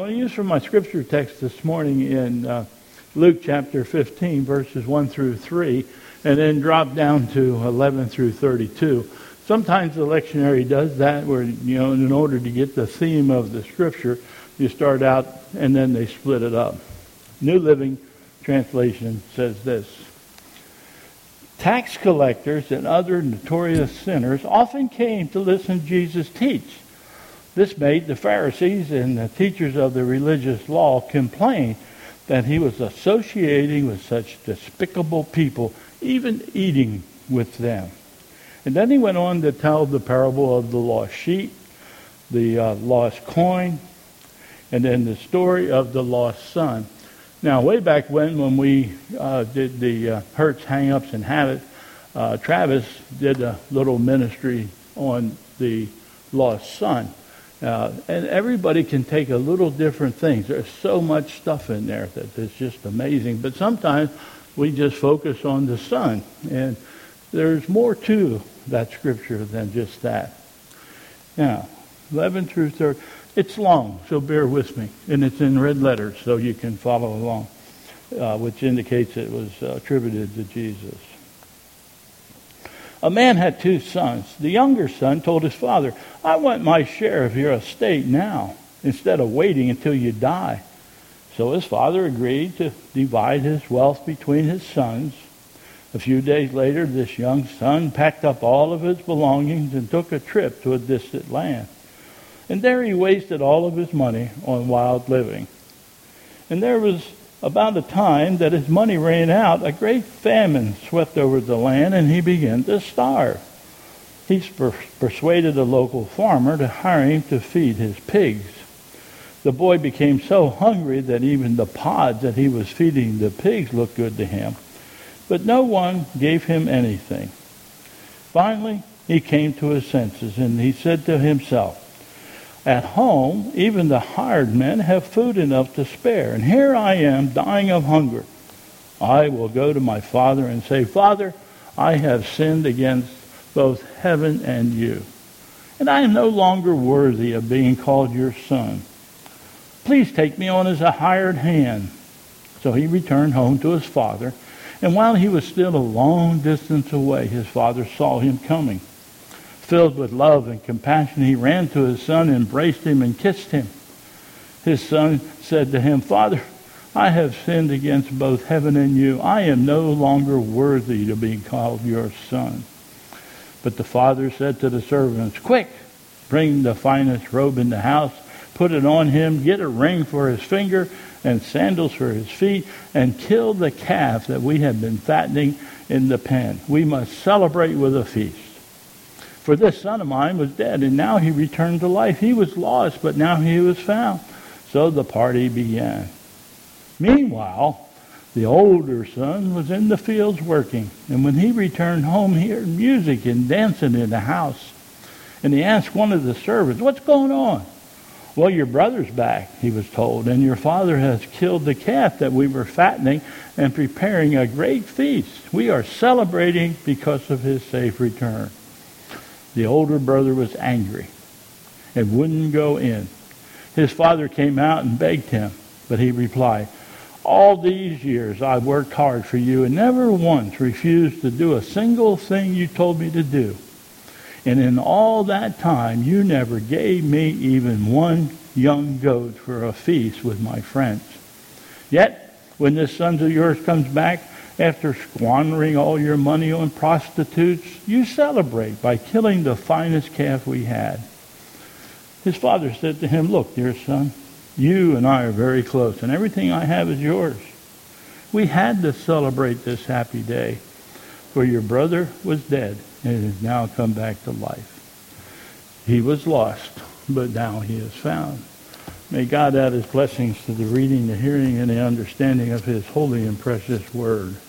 want to use for my scripture text this morning in Luke chapter 15, verses 1 through 3, and then drop down to 11 through 32. Sometimes the lectionary does that where, in order to get the theme of the scripture, you start out and then they split it up. New Living Translation says this: tax collectors and other notorious sinners often came to listen to Jesus teach. This made the Pharisees and the teachers of the religious law complain that he was associating with such despicable people, even eating with them. And then he went on to tell the parable of the lost sheep, the lost coin, and then the story of the lost son. Now, way back when we did the Hertz Hang-Ups and Habits, Travis did a little ministry on the lost son. And everybody can take a little different things. There's so much stuff in there that is just amazing. But sometimes we just focus on the son. And there's more to that scripture than just that. Now, 11 through 30. It's long, so bear with me. And it's in red letters, so you can follow along, which indicates it was attributed to Jesus. A man had 2 sons. The younger son told his father, "I want my share of your estate now, instead of waiting until you die." So his father agreed to divide his wealth between his sons. A few days later, this young son packed up all of his belongings and took a trip to a distant land. And there he wasted all of his money on wild living. And there was about the time that his money ran out, a great famine swept over the land, and he began to starve. He persuaded a local farmer to hire him to feed his pigs. The boy became so hungry that even the pods that he was feeding the pigs looked good to him. But no one gave him anything. Finally, he came to his senses, and he said to himself, "At home, even the hired men have food enough to spare, and here I am dying of hunger. I will go to my father and say, 'Father, I have sinned against both heaven and you, and I am no longer worthy of being called your son. Please take me on as a hired hand.' So he returned home to his father, and while he was still a long distance away, his father saw him coming. Filled with love and compassion, he ran to his son, embraced him, and kissed him. His son said to him, 'Father, I have sinned against both heaven and you. I am no longer worthy to be called your son.' But the father said to the servants, 'Quick, bring the finest robe in the house, put it on him, get a ring for his finger and sandals for his feet, and kill the calf that we have been fattening in the pen. We must celebrate with a feast. For this son of mine was dead, and now he returned to life. He was lost, but now he was found.' So the party began. Meanwhile, the older son was in the fields working, and when he returned home, he heard music and dancing in the house. And he asked one of the servants, 'What's going on?' 'Well, your brother's back,' he was told, 'and your father has killed the calf that we were fattening and preparing a great feast. We are celebrating because of his safe return.' The older brother was angry and wouldn't go in. His father came out and begged him, but he replied, 'All these years I've worked hard for you and never once refused to do a single thing you told me to do. And in all that time you never gave me even one young goat for a feast with my friends. Yet when this son of yours comes back, after squandering all your money on prostitutes, you celebrate by killing the finest calf we had.' His father said to him, 'Look, dear son, you and I are very close, and everything I have is yours. We had to celebrate this happy day, for your brother was dead and has now come back to life. He was lost, but now he is found.' May God add his blessings to the reading, the hearing, and the understanding of his holy and precious word.